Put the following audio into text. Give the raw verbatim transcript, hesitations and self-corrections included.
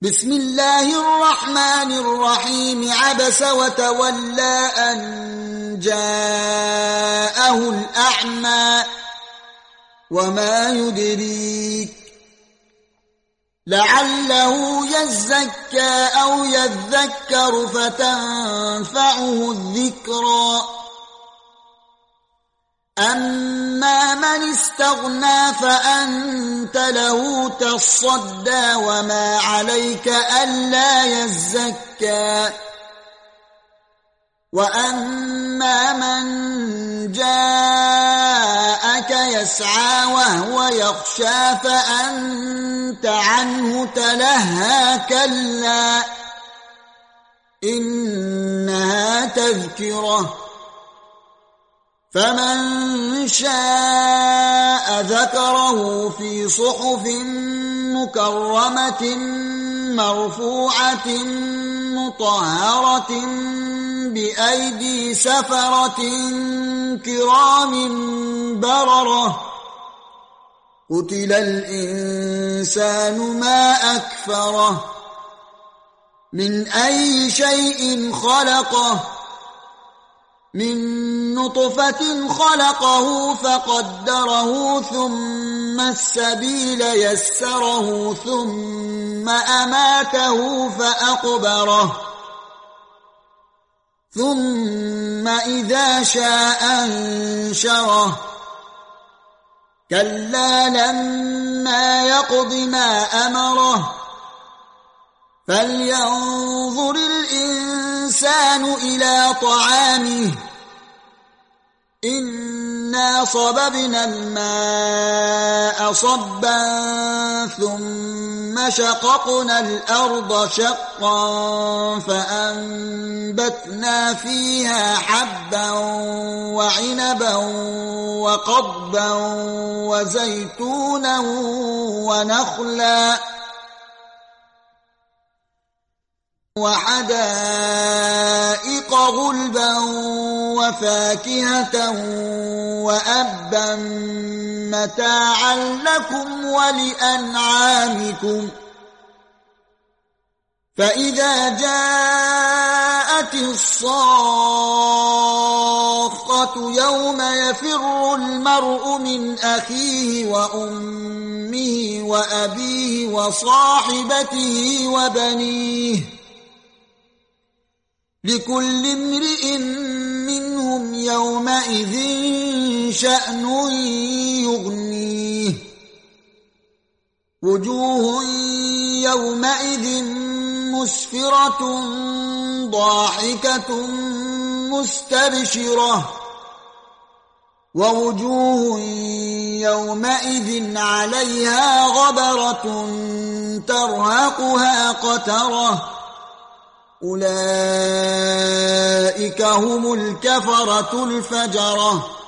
بسم الله الرحمن الرحيم عبس وتولى أن جاءه الأعمى وما يدريك لعله يزكى أو يذكر فتنفعه الذكرى أما من استغنى فأنت له تصدى وما عليك ألا يزكى وأما من جاءك يسعى وهو يخشى فأنت عنه تلهى كلا إنها تذكرة فمن شاء ذكره في صحف مكرمة مرفوعة مطهرة بأيدي سفرة كرام بررة قتل الإنسان ما أكفره من أي شيء خلقه من نطفة خلقه فقدره ثم السبيل يسره ثم أماته فأقبره ثم إذا شاء أنشره كلا لما يقض ما أمره فلينظر الإنسان إلى طعامه إنا صببنا الماء صبا ثم شققنا الأرض شقا فأنبتنا فيها حبا وعنبا وقضبا وزيتونا ونخلا وحدائق غلبا وفاكهة وأبا متاعا لكم ولأنعامكم فإذا جاءت الصاخة يوم يفر المرء من أخيه وأمه وأبيه وصاحبته وبنيه لكل امرئ منهم يومئذ شأن يغنيه وجوه يومئذ مسفرة ضاحكة مستبشرة ووجوه يومئذ عليها غبرة ترهقها قترة أولئك هم الكفرة الفجرة